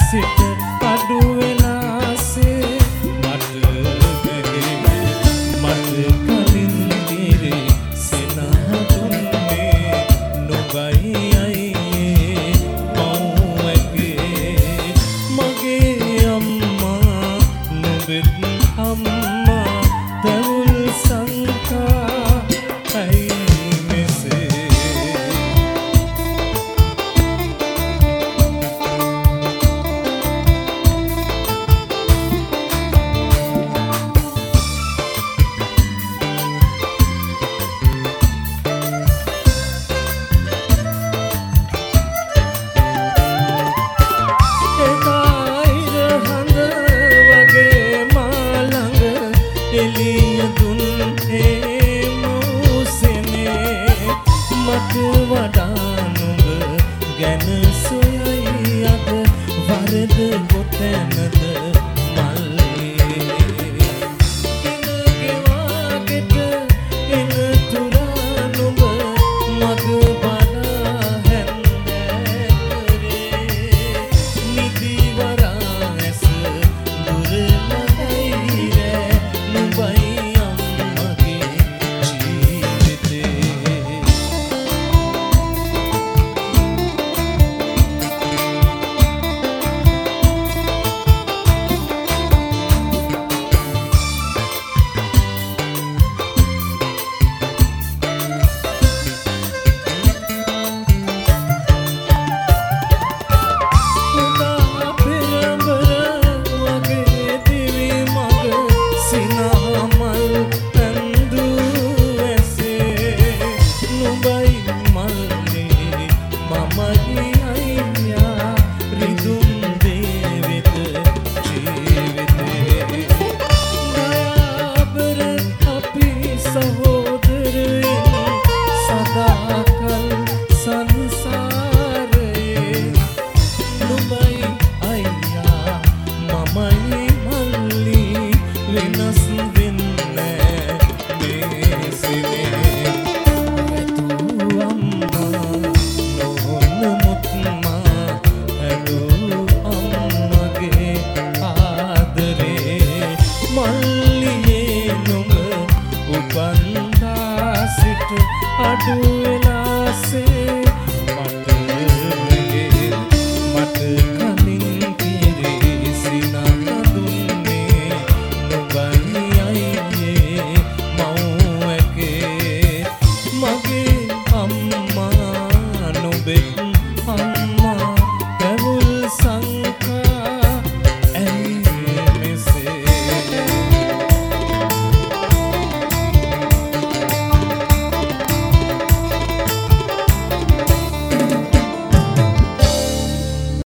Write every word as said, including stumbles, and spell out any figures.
සිට අඩු වෙලාසේ මට ගැගේ මට කලින් ගිරේ සෙනහ දුන්නේ නොබයි අයියේ මව්වගේ මගේ අම්මා නොබෙත් අම්මා දවුල් සංකා ඇයි මෙසේ එළිය දුන් ඒ මෝසෙනේ මට වඩා නුඹ ගැන සොයයි අද වරද කොතැනද මල්ලේ ඉනගෙවාගෙට එන තුරා නුඹ මග බලා හැන්දෑ කරේ නිදිවරා ඇස දුර ලගයි I do